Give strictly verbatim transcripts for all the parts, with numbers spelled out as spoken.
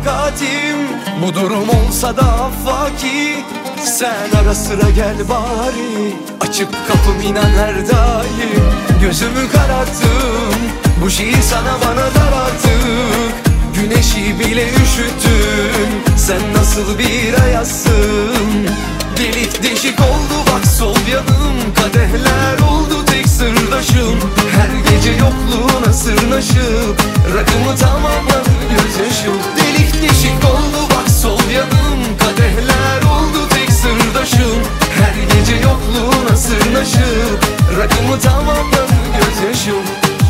takatim. Bu durum olsa da affaki. Sen ara sıra gel bari. Açık kapım inan her daim. Gözümü kararttım, bu şiir sana bana dar artık. Güneşi bile üşüttün, sen nasıl bir ayazsın. Delik deşik oldu bak sol yanım, kadehler oldu tek sırdaşım. Her gece yokluğuna sırnaşıp rakımı tamamladı gözyaşım. Delik deşik oldu bak sol yanım, kadehler oldu tek sırdaşım. Her gece yokluğuna sırnaşıp rakımı tamamladı gözyaşım.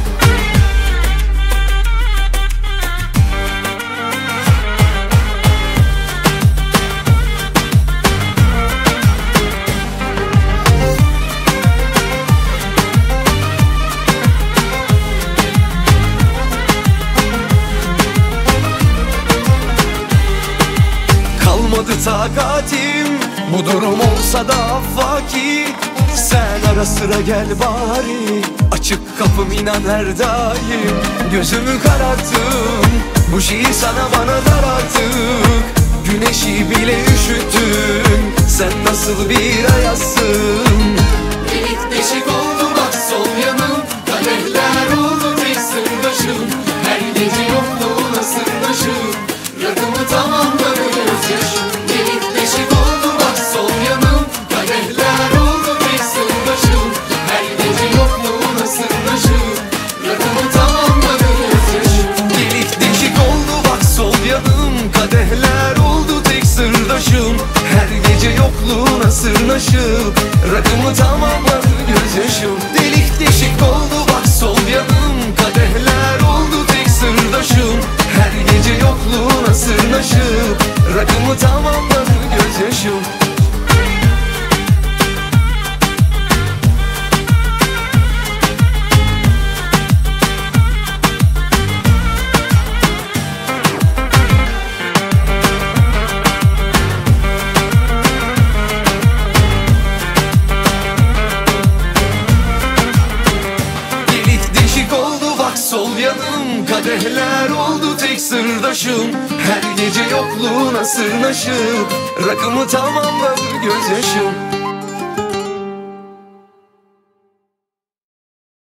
Kalmadı takatim, bu durum olsa da affaki. Sen ara sıra gel bari. Açık kapım inan her daim. Gözümü kararttım, bu şiir sana bana dar artık. Güneşi bile üşüttün, sen nasıl bir ayazsın. Delik deşik oldu bak sol yanım, kadehler oldu tek sırdaşım. Her gece yokluğuna sırdaşım, rakımı tamamladı gözyaşım. Delik deşik oldu bak sol yanım, kadehler oldu tek sırdaşım. Her gece yokluğuna sırdaşım, rakımı tamamladı gözyaşım. Delik deşik oldu bak sol yanım, kadehler oldu tek sırdaşım. Her gece yokluğuna sırnaşıp rakımı tamamladı gözyaşım. Delik deşik oldu bak sol yanım, kadehler oldu tek sırdaşım. Her gece yokluğuna sırnaşıp rakımı tamamladı gözyaşım. Sol yanım, kadehler oldu tek sırdaşım. Her gece yokluğuna sırnaşıp rakımı tamamladı gözyaşım.